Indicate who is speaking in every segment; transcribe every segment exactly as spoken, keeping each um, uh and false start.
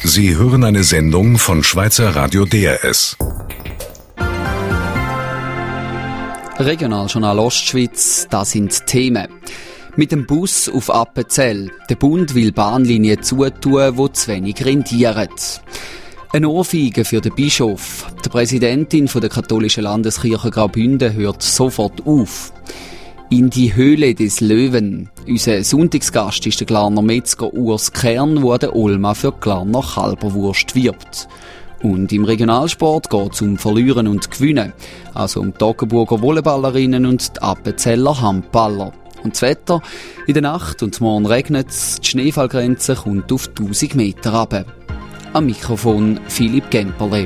Speaker 1: Sie hören eine Sendung von Schweizer Radio D R S.
Speaker 2: Regionaljournal Ostschweiz, das sind Themen. Mit dem Bus auf Appenzell. Der Bund will Bahnlinien zutun, die zu wenig rendieren. Eine Ohrfeige für den Bischof. Die Präsidentin der katholischen Landeskirche Graubünden hört sofort auf. In die Höhle des Löwen. Unser Sonntagsgast ist der Glarner Metzger Urs Kern, der an der Olma für Glarner Kalberwurst wirbt. Und im Regionalsport geht es um Verlieren und Gewinnen. Also um die Toggenburger Volleyballerinnen und die Appenzeller Handballer. Und das Wetter? In der Nacht und morgen regnet es, die Schneefallgrenze kommt auf tausend Meter runter. Am Mikrofon Philipp Gemperle.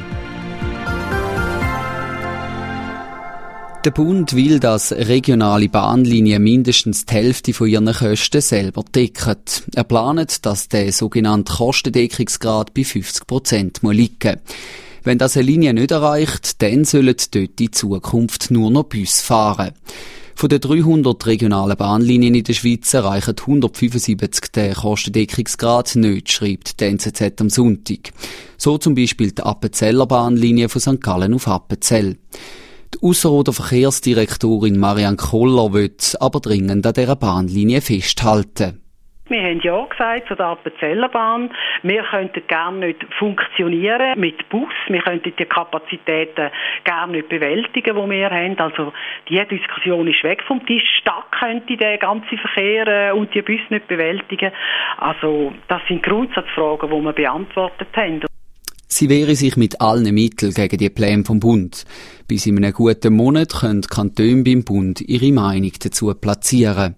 Speaker 2: Der Bund will, dass regionale Bahnlinien mindestens die Hälfte von ihren Kosten selber decken. Er plant, dass der sogenannte Kostendeckungsgrad bei fünfzig Prozent liegen muss. Wenn das eine Linie nicht erreicht, dann sollen dort in Zukunft nur noch Busse fahren. Von den dreihundert regionalen Bahnlinien in der Schweiz erreichen hundertfünfundsiebzig den Kostendeckungsgrad nicht, schreibt die N Z Z am Sonntag. So zum Beispiel die Appenzeller Bahnlinie von Sankt Gallen auf Appenzell. Die Ausserrhoder Verkehrsdirektorin Marianne Koller will aber dringend an dieser Bahnlinie festhalten.
Speaker 3: Wir haben ja gesagt zu der Appenzeller Bahn, wir könnten gerne nicht funktionieren mit Bus, wir könnten die Kapazitäten gerne nicht bewältigen, die wir haben. Also die Diskussion ist weg vom Tisch. Die Stadt könnte den ganzen Verkehr und die Busse nicht bewältigen. Also das sind Grundsatzfragen, die wir beantwortet haben.
Speaker 2: Sie wehre sich mit allen Mitteln gegen die Pläne vom Bund. Bis in einem guten Monat können die Kantone beim Bund ihre Meinung dazu platzieren.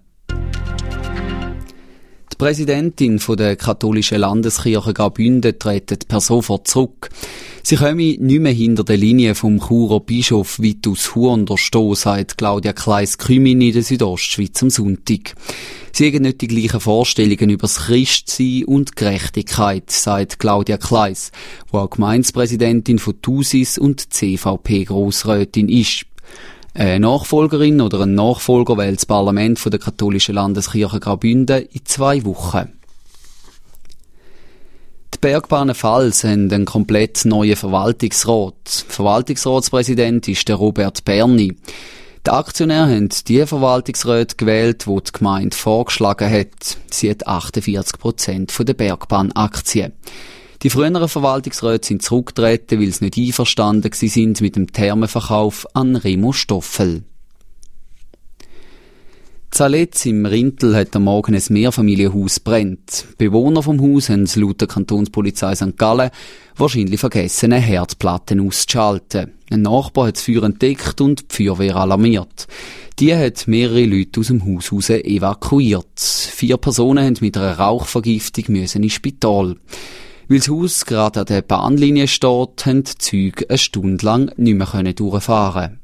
Speaker 2: Die Präsidentin der katholischen Landeskirche Graubünden tritt per sofort zurück. Sie komme nicht mehr hinter der Linie vom Churer Bischof Vitus Huonder stehen, sagt Claudia Kleis-Krümin in der Südostschweiz am Sonntag. Sie haben nicht die gleichen Vorstellungen über das Christsein und Gerechtigkeit, sagt Claudia Kleis, die auch Gemeindepräsidentin von Thusis und C V P-Grossrätin ist. Eine Nachfolgerin oder ein Nachfolger wählt das Parlament der katholischen Landeskirche Graubünden in zwei Wochen. Die Bergbahnen Pfalz haben einen komplett neuen Verwaltungsrat. Verwaltungsratspräsident ist der Robert Berni. Die Aktionäre haben die Verwaltungsräte gewählt, die die Gemeinde vorgeschlagen hat. Sie hat achtundvierzig Prozent der Bergbahnaktien. Die früheren Verwaltungsräte sind zurückgetreten, weil sie nicht einverstanden sind mit dem Thermenverkauf an Remo Stoffel. Zaletz im Rintel hat am Morgen ein Mehrfamilienhaus brennt. Bewohner vom Haus haben es laut der Kantonspolizei Sankt Gallen wahrscheinlich vergessen, eine Herdplatte auszuschalten. Ein Nachbar hat das Feuer entdeckt und die Feuerwehr alarmiert. Die hat mehrere Leute aus dem Haus raus evakuiert. Vier Personen haben mit einer Rauchvergiftung müssen ins Spital. Weil das Haus gerade an der Bahnlinie steht, haben die Züge eine Stunde lang nicht mehr durchfahren.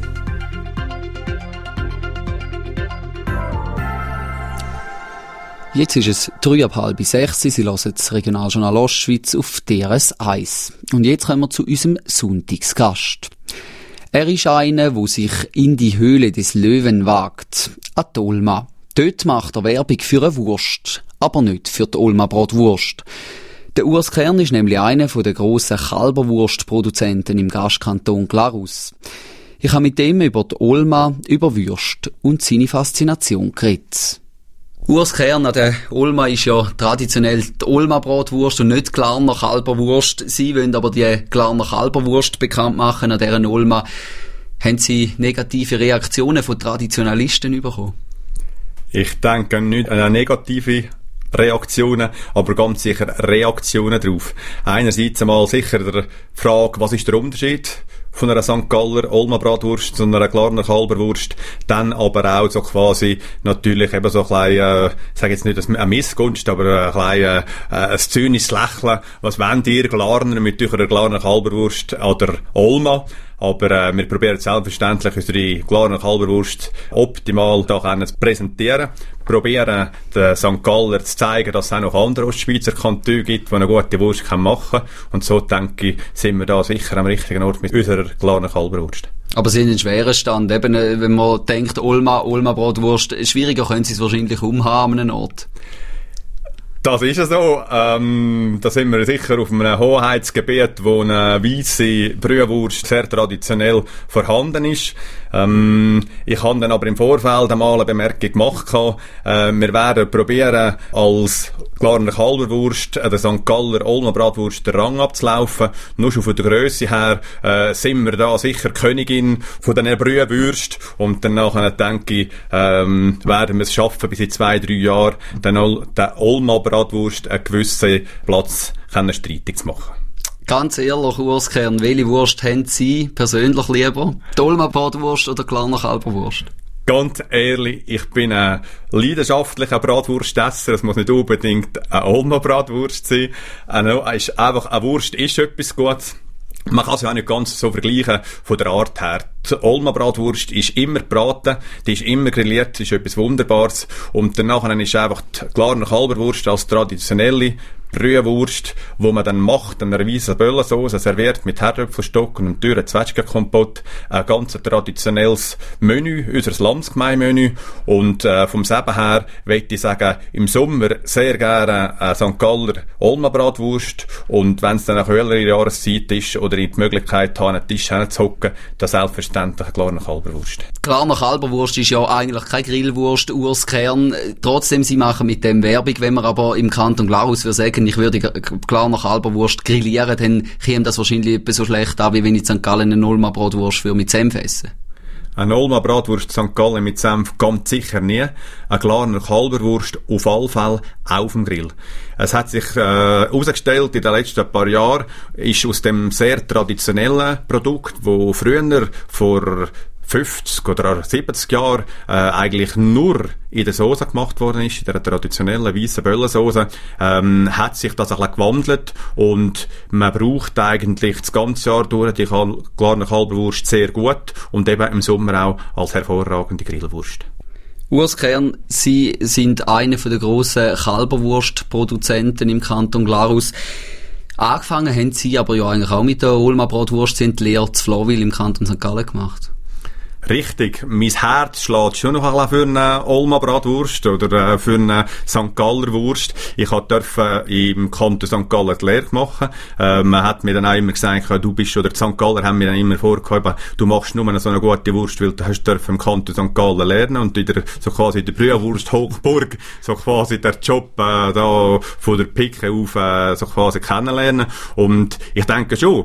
Speaker 2: Jetzt ist es drei ab halb sechs. Sie hören das Regionaljournal Ostschweiz auf D R S eins. Und jetzt kommen wir zu unserem Sonntagsgast. Er ist einer, der sich in die Höhle des Löwen wagt. An die Olma. Dort macht er Werbung für eine Wurst, aber nicht für die Olma Bratwurst. Der Urs Kern ist nämlich einer der grossen Kalberwurstproduzenten im Gastkanton Glarus. Ich habe mit dem über die Olma, über Würst und seine Faszination geredet. Urs Kern, an der Olma ist ja traditionell die Olma-Bratwurst und nicht die Glarner Kalberwurst. Sie wollen aber die Glarner Kalberwurst bekannt machen an dieser Olma. Haben Sie negative Reaktionen von Traditionalisten bekommen?
Speaker 4: Ich denke nicht an negative Reaktionen, aber ganz sicher Reaktionen drauf. Einerseits einmal sicher der Frage, was ist der Unterschied von einer Sankt Galler Olma-Bratwurst zu einer Glarner Kalberwurst, dann aber auch so quasi natürlich eben so ein klein, äh, ich sage jetzt nicht eine Missgunst, aber ein klein, äh, ein zynisches Lächeln. Was wollt ihr Glarner mit eurer Glarner Kalberwurst an der Olma? Aber äh, wir probieren selbstverständlich unsere Glarner Kalberwurst optimal da zu präsentieren. Probieren den Sankt Galler zu zeigen, dass es auch noch andere Ostschweizer Kantone gibt, die eine gute Wurst machen können. Und so, denke ich, sind wir da sicher am richtigen Ort mit unserer Glarner Kalberwurst. Aber Sie sind ein schwerer Stand. Eben, wenn man denkt, Olma, Olma Bratwurst, schwieriger können Sie es wahrscheinlich umhaben an einem Ort. Das ist ja so. Ähm, da sind wir sicher auf einem Hoheitsgebiet, wo eine weisse Brühwurst sehr traditionell vorhanden ist. Ähm, ich habe dann aber im Vorfeld einmal eine Bemerkung gemacht. Äh, wir werden probieren, als Glarner Kalberwurst, äh, der Sankt Galler Olmer Bratwurst, den Rang abzulaufen. Nur schon von der Grösse her äh, sind wir da sicher Königin von den Brühwürst. Und dann nachher, denke ich, ähm, werden wir es schaffen, bis in zwei, drei Jahren den, den Olmer Bratwurst einen gewissen Platz können streitig zu machen.
Speaker 2: Ganz ehrlich, Urs Kern, welche Wurst haben Sie persönlich lieber? Die Olmer Bratwurst oder Glarner Kalberwurst?
Speaker 4: Ganz ehrlich, ich bin ein leidenschaftlicher Bratwurstesser. Es muss nicht unbedingt eine Olmer Bratwurst sein. Eine, ist einfach, eine Wurst ist etwas Gutes. Man kann es ja auch nicht ganz so vergleichen von der Art her. Die Olmer Bratwurst ist immer gebraten, die ist immer grilliert, das ist etwas Wunderbares. Und danach ist einfach die Glarner Kalberwurst als traditionelle Brühwurst, wo man dann macht, eine weisse Böllensauce, serviert mit Herdöpfelstock und einem teuren Zwetschgenkompott. Ein ganz traditionelles Menü, unser Landsgemeinmenü. Und äh, vom Seben her möchte ich sagen, im Sommer sehr gerne eine Sankt Galler Olmer Bratwurst. Und wenn es dann eine kühlere Jahreszeit ist oder ich die Möglichkeit habe, an einen Tisch hinzuhocken, dann selbstverständlich eine Glarner Kalberwurst.
Speaker 2: Glarner Kalberwurst ist ja eigentlich keine Grillwurst, Urs Kern. Trotzdem, Sie machen mit dem Werbung. Wenn man aber im Kanton Glarus würde sagen, ich würde Glarner Kalberwurst grillieren, dann käme das wahrscheinlich etwa so schlecht an, wie wenn ich in Sankt Gallen eine Olmer Bratwurst für mit Senf essen.
Speaker 4: Eine Olmer Bratwurst Sankt Gallen mit Senf kommt sicher nie. Eine Glarner Kalberwurst auf alle Fälle auf dem Grill. Es hat sich herausgestellt, äh, in den letzten paar Jahren ist aus dem sehr traditionellen Produkt, wo früher vor fünfzig oder siebzig Jahren äh, eigentlich nur in der Soße gemacht worden ist, in der traditionellen weißen Böllensoße, ähm, hat sich das ein bisschen gewandelt und man braucht eigentlich das ganze Jahr durch die Glarner Kalberwurst sehr gut und eben im Sommer auch als hervorragende Grillwurst.
Speaker 2: Urs Kern, Sie sind einer der grossen Kalberwurstproduzenten im Kanton Glarus. Angefangen haben Sie aber ja eigentlich auch mit der Olmer Bratwurst, sind die Lehre zu Flawil im Kanton Sankt Gallen gemacht.
Speaker 4: Richtig. Mein Herz schlägt schon noch ein bisschen für eine Olmer Bratwurst oder für eine Sankt Galler Wurst. Ich durfte im Kanton Sankt Gallen die Lehre machen. Äh, man hat mir dann auch immer gesagt, du bist, oder die Sankt Galler haben mir dann immer vorgehabt, du machst nur so eine gute Wurst, weil du hast dürfen im Kanton Sankt Gallen lernen und in der, so quasi in der Brühwurst Hochburg, so quasi der Job äh, da von der Pike auf äh, so quasi kennenlernen. Und ich denke schon,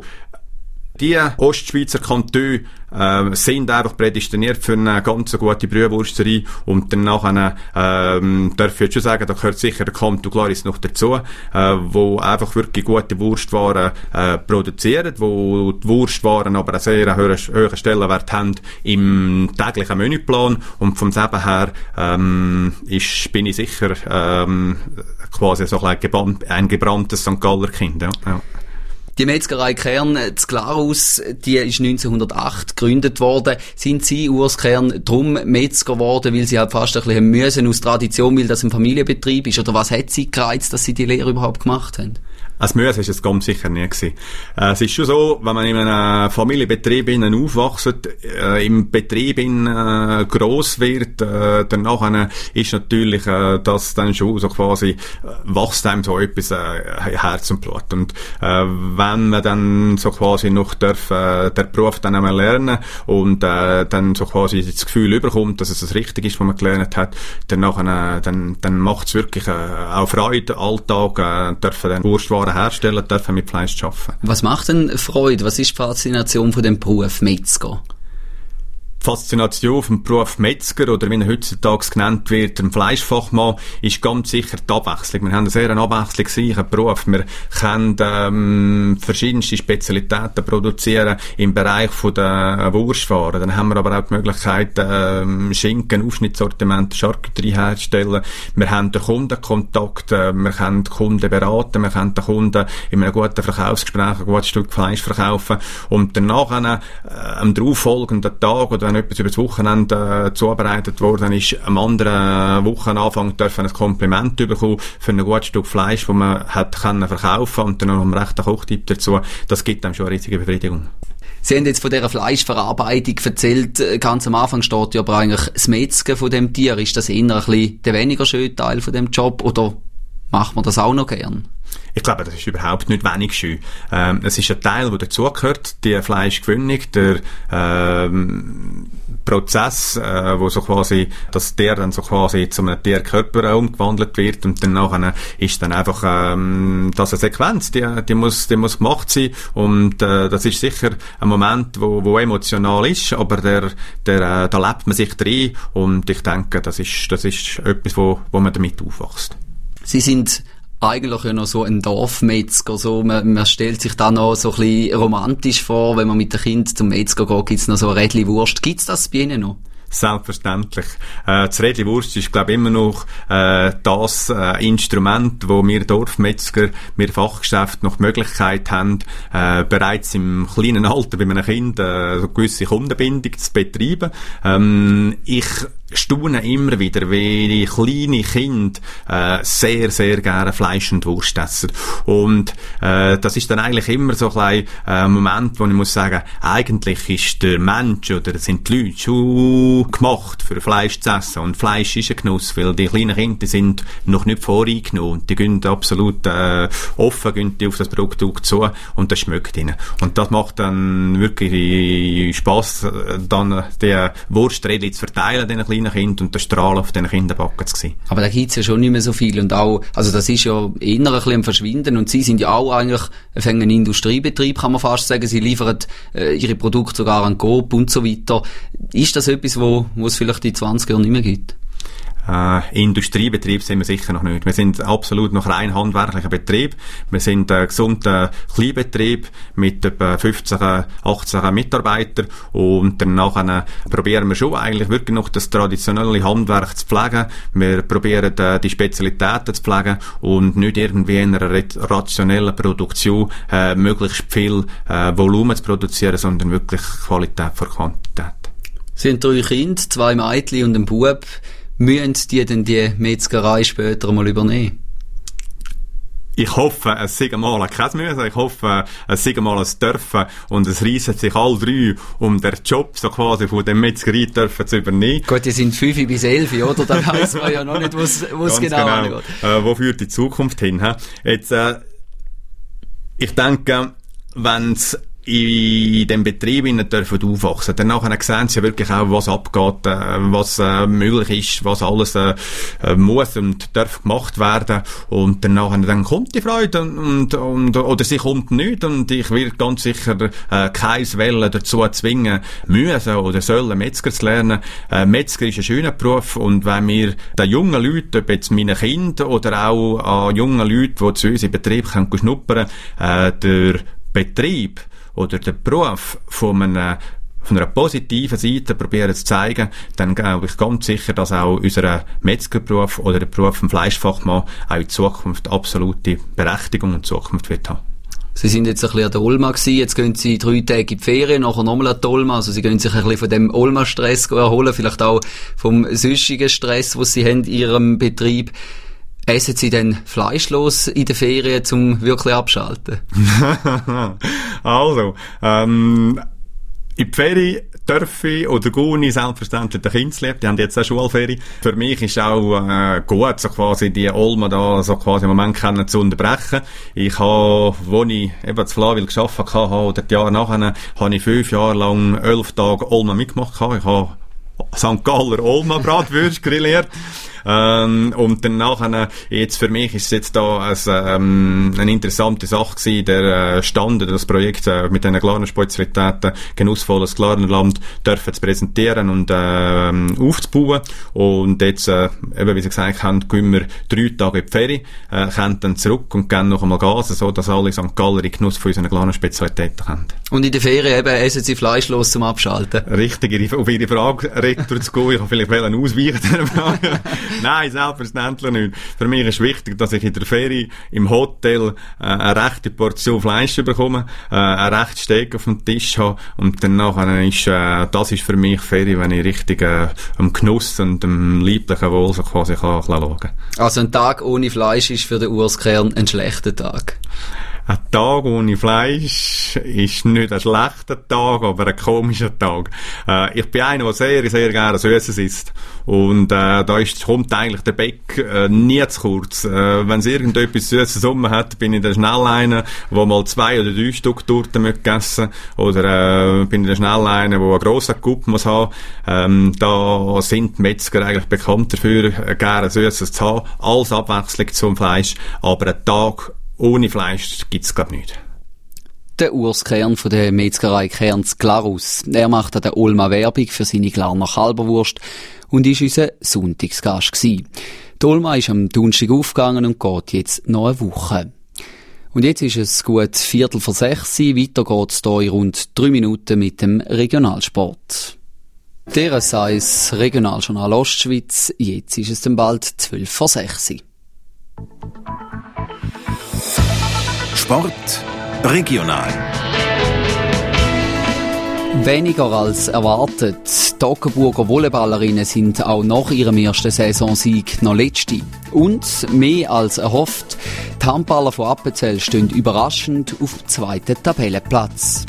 Speaker 4: die Ostschweizer Kantone äh, sind einfach prädestiniert für eine ganz gute Brühwursterei und dann nachher ähm, darf ich jetzt schon sagen, da gehört sicher der Kanton Glaris noch dazu, äh, wo einfach wirklich gute Wurstwaren äh, produzieren, wo die Wurstwaren aber einen sehr hohen, hohen Stellenwert haben im täglichen Menüplan und vom Seben her ähm, ist, bin ich sicher ähm, quasi so ein, gebannt, ein gebranntes Sankt Galler Kind. Ja. Ja.
Speaker 2: Die Metzgerei Kern zu Glarus, die ist neunzehnhundertacht gegründet worden. Sind Sie, Urs Kern, drum Metzger geworden, weil Sie halt fast ein bisschen müssen aus Tradition, weil das ein Familienbetrieb ist? Oder was hat Sie gereizt, dass Sie die Lehre überhaupt gemacht haben?
Speaker 4: Als Müsse ist es ganz sicher nie gewesen. Äh, es ist schon so, wenn man in einem Familienbetrieb innen aufwachst, äh, im Betrieb in äh, gross wird, äh, danach ist natürlich äh, das dann schon so quasi äh, wächst einem so etwas äh, Herz und Blut. Und äh, wenn man dann so quasi noch darf, äh, der Beruf dann einmal lernen und äh, dann so quasi das Gefühl überkommt, dass es das richtig ist, was man gelernt hat, danach äh, dann dann macht es wirklich äh, auch Freude, Alltag, äh, dürfen dann Wurstwaren herstellen, dürfen mit Fleisch arbeiten.
Speaker 2: Was macht denn Freude? Was ist die Faszination von dem Beruf Metzger?
Speaker 4: Die Faszination vom Beruf Metzger oder wie er heutzutage genannt wird, ein Fleischfachmann, ist ganz sicher die Abwechslung. Wir haben einen sehr abwechslungsreichen Beruf. Wir können ähm, verschiedenste Spezialitäten produzieren im Bereich von der Wurstwaren. Dann haben wir aber auch die Möglichkeit, ähm, Schinken, Aufschnittssortiment, Charcuterie herzustellen. Wir haben den Kundenkontakt, äh, wir können die Kunden beraten, wir können den Kunden in einem guten Verkaufsgespräch ein gutes Stück Fleisch verkaufen und danach äh, am darauffolgenden Tag oder wenn etwas über das Wochenende äh, zubereitet worden ist, am anderen Wochenanfang dürfen ein Kompliment bekommen für ein gutes Stück Fleisch, das man hat können verkaufen und dann noch einen rechten Kochtipp dazu. Das gibt einem schon eine riesige Befriedigung.
Speaker 2: Sie haben jetzt von dieser Fleischverarbeitung erzählt. Ganz am Anfang steht ja aber eigentlich das Metzgen von dem Tier. Ist das eher ein bisschen der weniger schöne Teil von dem Job oder macht man das auch noch gern?
Speaker 4: Ich glaube, das ist überhaupt nicht wenig schön. Ähm, es ist ein Teil, der dazugehört, die Fleischgewinnung, der ähm, Prozess, äh, wo so quasi, dass der dann so quasi zu einem Tierkörper umgewandelt wird und dann nachher ist dann einfach ähm, das eine Sequenz, die, die muss, die muss gemacht sein und äh, das ist sicher ein Moment, wo, wo emotional ist, aber der, der, äh, da lebt man sich drin und ich denke, das ist, das ist etwas, wo, wo man damit aufwächst.
Speaker 2: Sie sind eigentlich ja noch so ein Dorfmetzger, so, man, man stellt sich da noch so ein bisschen romantisch vor, wenn man mit dem Kind zum Metzger geht, gibt's noch so ein Rädli Wurst. Gibt's das bei Ihnen noch?
Speaker 4: Selbstverständlich. Äh, das Rädli Wurst ist, glaube ich, immer noch äh, das äh, Instrument, wo wir Dorfmetzger, wir Fachgeschäfte noch die Möglichkeit haben, äh, bereits im kleinen Alter bei einem Kind äh, so gewisse Kundenbindung zu betreiben. Ähm, ich staune immer wieder, wie die kleinen Kinder äh, sehr, sehr gerne Fleisch und Wurst essen. Und äh, das ist dann eigentlich immer so ein äh, Moment, wo ich muss sagen, eigentlich ist der Mensch oder sind die Leute schon gemacht, für Fleisch zu essen. Und Fleisch ist ein Genuss, weil die kleinen Kinder die sind noch nicht voreingenommen. Und die gehen absolut äh, offen gehen die auf das Produkt zu und das schmeckt ihnen. Und das macht dann wirklich Spass, dann die Wursträdchen zu verteilen, den kleinen Kind und der Strahl auf den Kinderbacken zu sehen.
Speaker 2: Aber da gibt's ja schon nicht mehr so viel und auch, also das ist ja eher ein bisschen am Verschwinden und Sie sind ja auch eigentlich ein Industriebetrieb, kann man fast sagen. Sie liefern äh, Ihre Produkte sogar an Coop und so weiter. Ist das etwas, wo, wo es vielleicht in zwanzig Jahren nicht mehr gibt?
Speaker 4: Äh, Industriebetrieb sind wir sicher noch nicht. Wir sind absolut noch rein handwerklicher Betrieb. Wir sind ein gesunder Kleinbetrieb mit etwa fünfzehn, achtzehn Mitarbeitern und danach probieren wir schon eigentlich wirklich noch das traditionelle Handwerk zu pflegen. Wir probieren äh, die Spezialitäten zu pflegen und nicht irgendwie in einer rationellen Produktion äh, möglichst viel äh, Volumen zu produzieren, sondern wirklich Qualität vor Quantität.
Speaker 2: Sie haben drei Kinder, zwei Mädchen und einen Bub. Müssen die denn die Metzgerei später mal übernehmen?
Speaker 4: Ich hoffe, es sei mal kein Müssen. Ich hoffe, es sei mal ein Dürfen und es reissen sich alle drei, um den Job so quasi von dem Metzgerei dürfen zu übernehmen.
Speaker 2: Gut, die sind fünf bis elf, oder? Da weiss man ja noch nicht, wo es genau, genau angeht.
Speaker 4: Äh, wo führt die Zukunft hin? He? Jetzt, äh, ich denke, wenn's in dem Betrieb innen dürfen aufwachsen. Danach sehen sie ja wirklich auch, was abgeht, äh, was äh, möglich ist, was alles äh, äh, muss und darf gemacht werden. Und danach dann kommt die Freude und, und, oder sie kommt nicht. Und ich will ganz sicher äh, keins Welle dazu zwingen müssen oder sollen, Metzger zu lernen. Äh, Metzger ist ein schöner Beruf und wenn wir den jungen Leuten, ob jetzt meine Kinder oder auch an jungen Leuten, die zu uns im Betrieb können schnuppern, äh, der Betrieb oder den Beruf von einer, von einer positiven Seite probieren zu zeigen, dann glaube ich ganz sicher, dass auch unser Metzgerberuf oder der Beruf vom Fleischfachmann auch in Zukunft absolute Berechtigung und Zukunft wird haben.
Speaker 2: Sie sind jetzt ein bisschen an der Olma gewesen, jetzt gehen Sie drei Tage in die Ferien, nachher nochmal an die Olma, also Sie gehen sich ein bisschen von dem Olma-Stress erholen, vielleicht auch vom sonstigen Stress, den Sie haben in Ihrem Betrieb. Essen Sie denn fleischlos in den Ferien, um wirklich abschalten?
Speaker 4: Also, ähm, in die Ferien darf ich oder gehe ich selbstverständlich den Kindern lieb. Die haben jetzt auch Schulferien. Für mich ist auch äh, gut, so quasi die Olma da so quasi im Moment können zu unterbrechen. Ich habe, wo ich eben zu Flawil gearbeitet habe, oder die Jahre nachher, habe ich fünf Jahre lang elf Tage Olma mitgemacht. Ich habe Sankt Galler Olma Bratwürste grilliert. Ähm, und dann nachher, jetzt für mich ist es jetzt da ein, ähm, eine interessante Sache gewesen, der äh, Stand, das Projekt äh, mit diesen klaren Spezialitäten, genussvolles Klarenland dürfen zu präsentieren und äh, aufzubauen. Und jetzt, äh, eben wie Sie gesagt haben, gehen wir drei Tage in die Ferien, äh, kommen dann zurück und gehen noch einmal Gas, so dass alle Sankt Galler in Genuss von unseren klaren Spezialitäten haben.
Speaker 2: Und in der Ferien eben essen Sie fleischlos zum Abschalten?
Speaker 4: Richtig, auf Ihre Frage retour zu gehen, ich kann vielleicht ausweichen. Nein, selbstverständlich nicht. Für mich ist wichtig, dass ich in der Ferie im Hotel äh, eine rechte Portion Fleisch bekomme, äh, ein rechtes Steak auf dem Tisch habe und dann nachher ist, äh, das ist für mich Ferie, wenn ich richtig äh, am Genuss und am lieblichen Wohl so quasi kann, kann schauen.
Speaker 2: Also ein Tag ohne Fleisch ist für den Urs Kern ein schlechter Tag?
Speaker 4: Ein Tag ohne Fleisch ist nicht ein schlechter Tag, aber ein komischer Tag. Äh, ich bin einer, der sehr, sehr gerne Süßes isst. Und äh, da ist, kommt eigentlich der Bäck äh, nie zu kurz. Äh, wenn es irgendetwas Süßes rum hat, bin ich dann schnell einer, der mal zwei oder drei Stück Torten gegessen Oder äh, bin ich dann schnell einer, der einen grossen Kup muss haben. Ähm, da sind die Metzger eigentlich bekannt dafür, äh, gerne Süßes zu haben, als Abwechslung zum Fleisch. Aber ein Tag ohne Fleisch gibt's glaub nicht.
Speaker 2: Der Urs Kern von der Metzgerei Kerns Glarus. Er macht an der Olma Werbung für seine Glarner Kalberwurst und ist unser Sonntagsgast gsi. Die Olma ist am Donnerstag aufgegangen und geht jetzt noch eine Woche. Und jetzt ist es gut Viertel vor sechs. Weiter geht's hier in rund drei Minuten mit dem Regionalsport. Der sei es Regionaljournal Ostschweiz. Jetzt ist es dann bald zwölf vor sechs.
Speaker 1: Sport regional.
Speaker 2: Weniger als erwartet. Die Toggenburger Volleyballerinnen sind auch nach ihrem ersten Saisonsieg noch Letzte. Und mehr als erhofft, die Handballer von Appenzell stehen überraschend auf dem zweiten Tabellenplatz.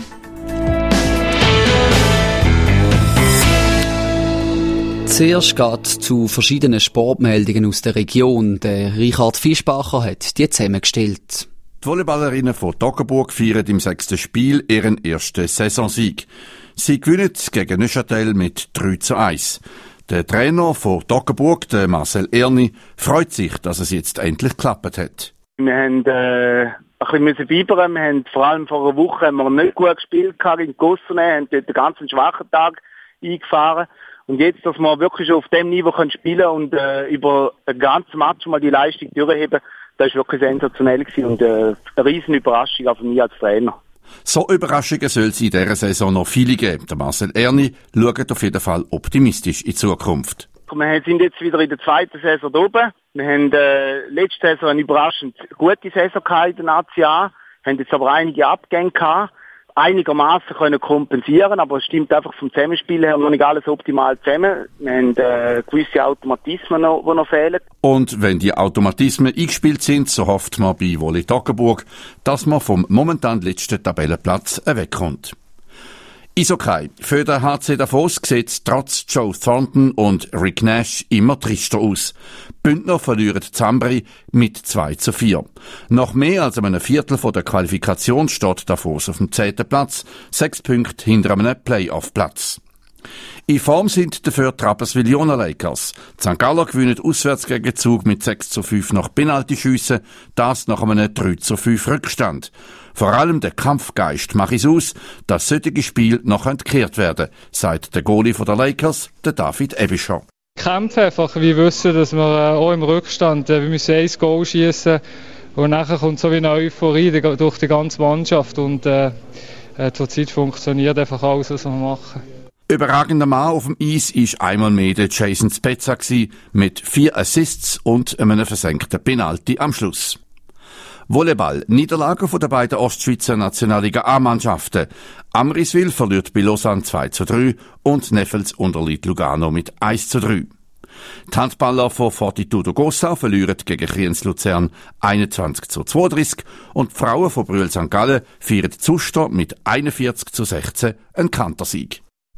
Speaker 2: Zuerst geht zu verschiedenen Sportmeldungen aus der Region. Der Richard Fischbacher hat die zusammengestellt.
Speaker 5: Die Volleyballerinnen von Toggenburg feiern im sechsten Spiel ihren ersten Saisonsieg. Sie gewinnen gegen Neuchâtel mit drei zu eins. Der Trainer von Toggenburg, der Marcel Erni, freut sich, dass es jetzt endlich geklappt hat.
Speaker 6: Wir haben äh, ein bisschen fiebern. Wir haben vor allem vor einer Woche haben wir nicht gut gespielt in Gossonay, haben dort einen ganz schwachen Tag eingefahren. Und jetzt, dass wir wirklich auf dem Niveau können spielen und äh, über ein ganzes Match mal die Leistung durchheben, das war wirklich sensationell gewesen und äh, eine riesen Überraschung auch für mich als Trainer.
Speaker 5: So Überraschungen soll es in dieser Saison noch viele geben. Der Marcel Erni schaut auf jeden Fall optimistisch in die Zukunft.
Speaker 6: Wir sind jetzt wieder in der zweiten Saison da oben. Wir haben äh, letzte Saison eine überraschend gute Saison gehabt in der Nazi A, haben jetzt aber einige Abgänge gehabt. Einigermaßen können kompensieren, aber es stimmt einfach vom Zusammenspiel her noch nicht alles optimal zusammen. Wir haben äh, gewisse Automatismen, noch, die noch fehlen.
Speaker 5: Und wenn die Automatismen eingespielt sind, so hofft man bei Volley Toggenburg, dass man vom momentan letzten Tabellenplatz wegkommt. Eishockey. Für den H C Davos sieht es trotz Joe Thornton und Rick Nash immer trister aus. Bündner verlieren Zambri mit zwei zu vier. Nach mehr als einem Viertel von der Qualifikation steht Davos auf dem zehnten Platz, sechs Punkte hinter einem Playoff-Platz. In Form sind dafür die Rapperswil-Jona Lakers. Die Sankt Galler gewinnen auswärts gegen Zug mit sechs zu fünf nach Penaltyschüssen, das nach einem drei zu fünf Rückstand. Vor allem der Kampfgeist macht es aus, dass solche Spiele noch gekehrt werden, sagt der Goalie von der Lakers, der David Ebischer.
Speaker 7: Kämpfen einfach, wir wissen, dass wir äh, auch im Rückstand, äh, wir müssen ein Goal schießen und nachher kommt so wie eine Euphorie durch die ganze Mannschaft und äh, äh, zurzeit funktioniert einfach alles, was wir machen.
Speaker 5: Überragender Mann auf dem Eis ist einmal mehr der Jason Spezza mit vier Assists und einem versenkten Penalty am Schluss. Volleyball. Niederlagen von den beiden Ostschweizer Nationalliga A-Mannschaften. Amriswil verliert bei Lausanne zwei zu drei und Neffels unterliegt Lugano mit eins zu drei. Die Handballer von Fortitudo Gossau verlieren gegen Kriens Luzern einundzwanzig zu zweiunddreißig und die Frauen von Brühl Sankt Gallen feiern Zuster mit einundvierzig zu sechzehn einen Kantersieg.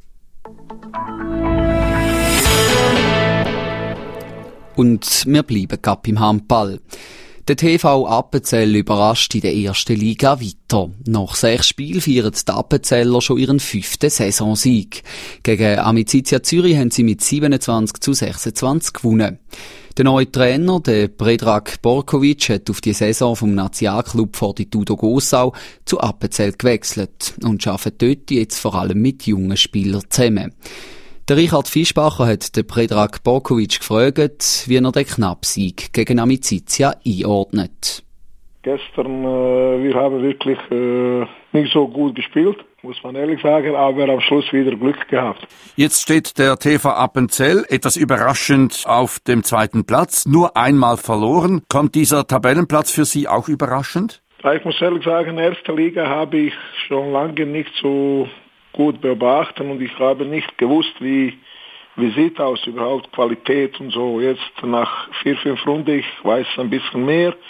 Speaker 2: Und wir bleiben gerade beim Handball. Der T V Appenzell überrascht in der ersten Liga weiter. Nach sechs Spielen feiern die Appenzeller schon ihren fünften Saisonsieg. Gegen Amicizia Zürich haben sie mit siebenundzwanzig zu sechsundzwanzig gewonnen. Der neue Trainer, der Predrag Borkovic, hat auf die Saison vom Nationalclub Fortitudo Gossau zu Appenzell gewechselt und arbeitet dort jetzt vor allem mit jungen Spielern zusammen. Der Richard Fischbacher hat den Predrag Borkovic gefragt, wie er den Knappsieg gegen Amicizia einordnet.
Speaker 8: Gestern, äh, wir haben wirklich äh, nicht so gut gespielt, muss man ehrlich sagen, aber am Schluss wieder Glück gehabt.
Speaker 5: Jetzt steht der T V Appenzell etwas überraschend auf dem zweiten Platz, nur einmal verloren. Kommt dieser Tabellenplatz für Sie auch überraschend?
Speaker 8: Ich muss ehrlich sagen, in der ersten Liga habe ich schon lange nicht so gut beobachten und ich habe nicht gewusst, wie wie sieht aus überhaupt Qualität und so. Jetzt nach vier, fünf Runden, ich weiß ein bisschen mehr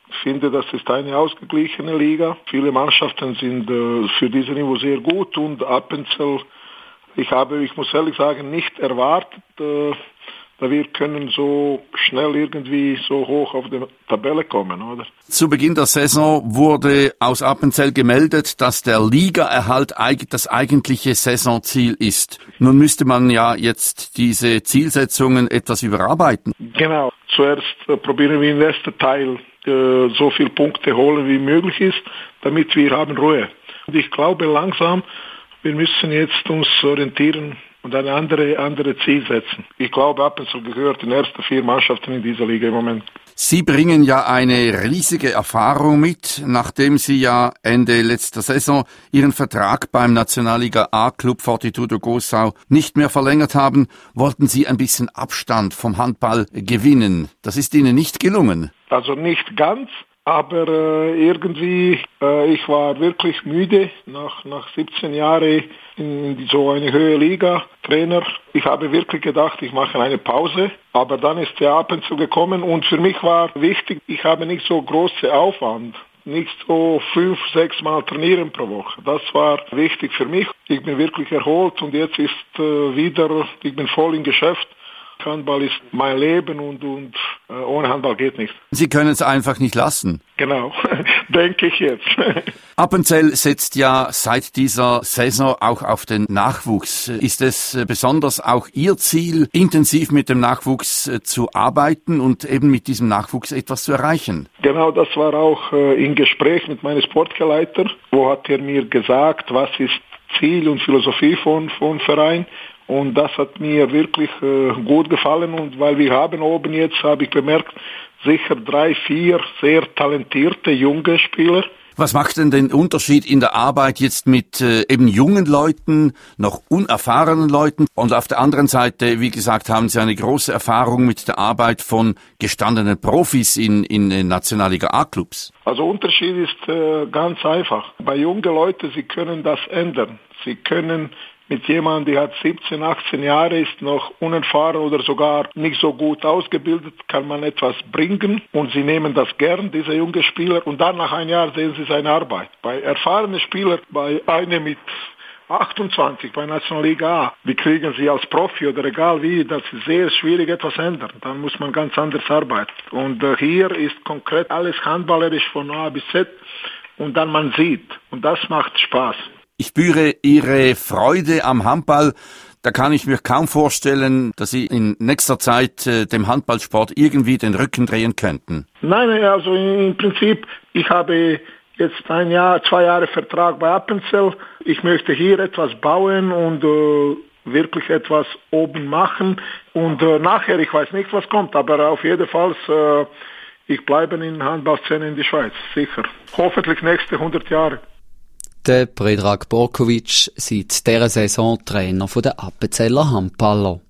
Speaker 8: Ich finde, das ist eine ausgeglichene Liga. Viele Mannschaften sind äh, für dieses Niveau sehr gut und Appenzell, ich habe, ich muss ehrlich sagen, nicht erwartet, äh, da wir können so schnell irgendwie so hoch auf die Tabelle kommen, oder?
Speaker 5: Zu Beginn der Saison wurde aus Appenzell gemeldet, dass der Ligaerhalt das eigentliche Saisonziel ist. Nun müsste man ja jetzt diese Zielsetzungen etwas überarbeiten.
Speaker 8: Genau. Zuerst äh, probieren wir im ersten Teil äh, so viele Punkte holen, wie möglich ist, damit wir haben Ruhe. Und ich glaube langsam, wir müssen jetzt uns orientieren und eine andere, andere Ziel setzen. Ich glaube, Appenzell gehört den ersten vier Mannschaften in dieser Liga im Moment.
Speaker 5: Sie bringen ja eine riesige Erfahrung mit, nachdem Sie ja Ende letzter Saison Ihren Vertrag beim Nationalliga A-Club Fortitudo Gossau nicht mehr verlängert haben, wollten Sie ein bisschen Abstand vom Handball gewinnen. Das ist Ihnen nicht gelungen.
Speaker 8: Also nicht ganz. Aber äh, irgendwie, äh, ich war wirklich müde nach, nach siebzehn Jahren in so eine höhere Liga, Trainer. Ich habe wirklich gedacht, ich mache eine Pause. Aber dann ist der Appenzell gekommen und für mich war wichtig, ich habe nicht so großen Aufwand. Nicht so fünf, sechs Mal trainieren pro Woche. Das war wichtig für mich. Ich bin wirklich erholt und jetzt ist äh, wieder, ich bin voll im Geschäft. Handball ist mein Leben und, und äh, ohne Handball geht nichts.
Speaker 5: Sie können es einfach nicht lassen.
Speaker 8: Genau, denke ich jetzt.
Speaker 5: Appenzell setzt ja seit dieser Saison auch auf den Nachwuchs. Ist es besonders auch Ihr Ziel, intensiv mit dem Nachwuchs zu arbeiten und eben mit diesem Nachwuchs etwas zu erreichen?
Speaker 8: Genau, das war auch äh, im Gespräch mit meinem Sportleiter, wo hat er mir gesagt, was ist Ziel und Philosophie von von Verein. Und das hat mir wirklich äh, gut gefallen und weil wir haben oben jetzt, habe ich bemerkt, sicher drei, vier sehr talentierte junge Spieler.
Speaker 5: Was macht denn den Unterschied in der Arbeit jetzt mit äh, eben jungen Leuten, noch unerfahrenen Leuten? Und auf der anderen Seite, wie gesagt, haben Sie eine große Erfahrung mit der Arbeit von gestandenen Profis in, in äh, Nationalliga A-Clubs.
Speaker 8: Also Unterschied ist äh, ganz einfach. Bei jungen Leuten, sie können das ändern. Sie können mit jemandem, der hat siebzehn, achtzehn Jahre, ist noch unerfahren oder sogar nicht so gut ausgebildet, kann man etwas bringen und sie nehmen das gern, diese jungen Spieler, und dann nach einem Jahr sehen sie seine Arbeit. Bei erfahrenen Spielern, bei einem mit achtundzwanzig, bei Nationalliga A, die kriegen sie als Profi oder egal wie, das ist sehr schwierig etwas ändern. Dann muss man ganz anders arbeiten. Und äh, hier ist konkret alles handballerisch von A bis Z und dann man sieht. Und das macht Spaß.
Speaker 5: Ich spüre Ihre Freude am Handball. Da kann ich mir kaum vorstellen, dass Sie in nächster Zeit äh, dem Handballsport irgendwie den Rücken drehen könnten.
Speaker 8: Nein, also im Prinzip, ich habe jetzt ein Jahr, zwei Jahre Vertrag bei Appenzell. Ich möchte hier etwas bauen und äh, wirklich etwas oben machen. Und äh, nachher, ich weiß nicht, was kommt, aber auf jeden Fall, äh, ich bleibe in Handballszene in der Schweiz, sicher. Hoffentlich nächste hundert Jahre.
Speaker 2: Der Predrag Borkovic, seit dieser Saison Trainer der Appenzeller Handballer.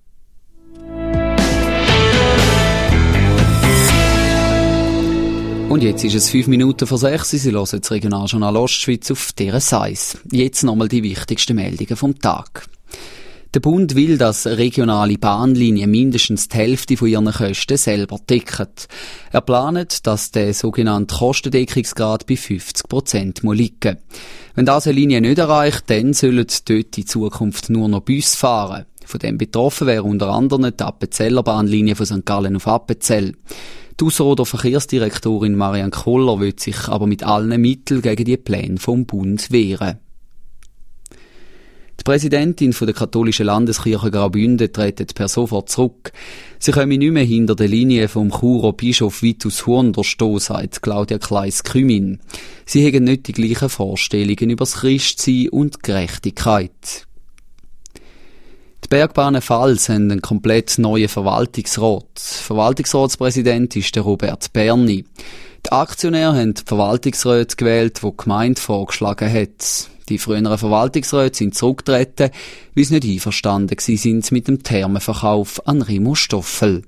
Speaker 2: Und jetzt ist es fünf Minuten vor sechs. Sie hören das Regionaljournal Ostschweiz auf D R S eins. Jetzt nochmal die wichtigsten Meldungen vom Tag. Der Bund will, dass regionale Bahnlinien mindestens die Hälfte von ihren Kosten selber decken. Er plant, dass der sogenannte Kostendeckungsgrad bei fünfzig Prozent liegen muss. Wenn das eine Linie nicht erreicht, dann sollen dort in Zukunft nur noch Busse fahren. Von dem betroffen wäre unter anderem die Appenzeller Bahnlinie von Sankt Gallen auf Appenzell. Die Ausserrhoder Verkehrsdirektorin Marianne Koller will sich aber mit allen Mitteln gegen die Pläne vom Bund wehren. Die Präsidentin der katholischen Landeskirche Graubünden tritt per sofort zurück. Sie komme nicht mehr hinter der Linie vom Churer Bischof Vitus Huonder stehen, sagt Claudia Kleis-Kümin. Sie haben nicht die gleichen Vorstellungen über das Christsein und Gerechtigkeit. Die Bergbahnen Pfalz haben einen komplett neuen Verwaltungsrat. Verwaltungsratspräsident ist der Robert Berni. Die Aktionäre haben die Verwaltungsräte gewählt, die die Gemeinde vorgeschlagen hat. Die früheren Verwaltungsräte sind zurückgetreten, weil sie nicht einverstanden waren mit dem Thermenverkauf an Remo Stoffel.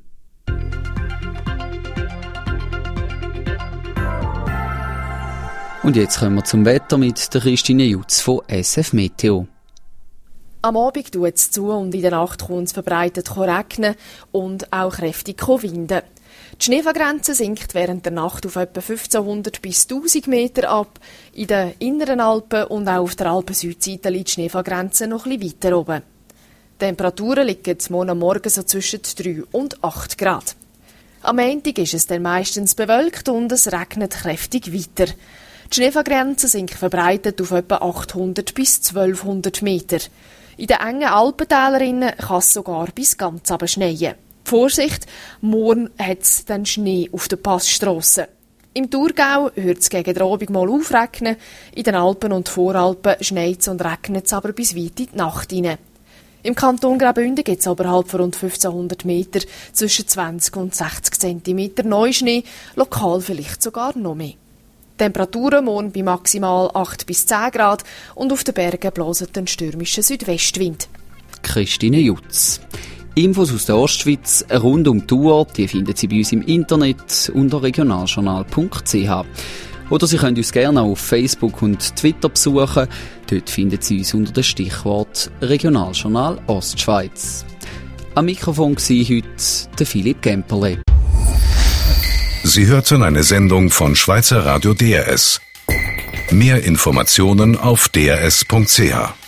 Speaker 2: Und jetzt kommen wir zum Wetter mit der Christine Jutz von S F Meteo.
Speaker 9: Am Abend tut es zu und in der Nacht kommt es verbreitet regnen und auch kräftig winden. Die Schneefallgrenze sinkt während der Nacht auf etwa fünfzehnhundert bis tausend Meter ab. In den inneren Alpen und auch auf der Alpen-Südseite liegt die Schneefallgrenze noch ein bisschen weiter oben. Die Temperaturen liegen morgen am Morgen so zwischen drei und acht Grad. Am Montag ist es dann meistens bewölkt und es regnet kräftig weiter. Die Schneefallgrenze sinkt verbreitet auf etwa achthundert bis zwölfhundert Meter. In den engen Alpentälerinnen kann es sogar bis ganz runter schneien. Vorsicht, morgen hat es dann Schnee auf der Passstrasse. Im Thurgau hört es gegen den Abend mal aufregnen, in den Alpen und Voralpen schneit es und regnet es aber bis weit in die Nacht hinein. Im Kanton Graubünden gibt es oberhalb von rund fünfzehnhundert Meter zwischen zwanzig und sechzig Zentimeter Neuschnee, lokal vielleicht sogar noch mehr. Temperaturen morgen bei maximal acht bis zehn Grad und auf den Bergen bläst ein stürmischer Südwestwind.
Speaker 2: Christine Jutz. Infos aus der Ostschweiz rund um die Tour, die finden Sie bei uns im Internet unter regionaljournal punkt c h. Oder Sie können uns gerne auch auf Facebook und Twitter besuchen. Dort finden Sie uns unter dem Stichwort Regionaljournal Ostschweiz. Am Mikrofon war heute der Philipp Gemperle.
Speaker 1: Sie hörten eine Sendung von Schweizer Radio D R S. Mehr Informationen auf d r s punkt c h.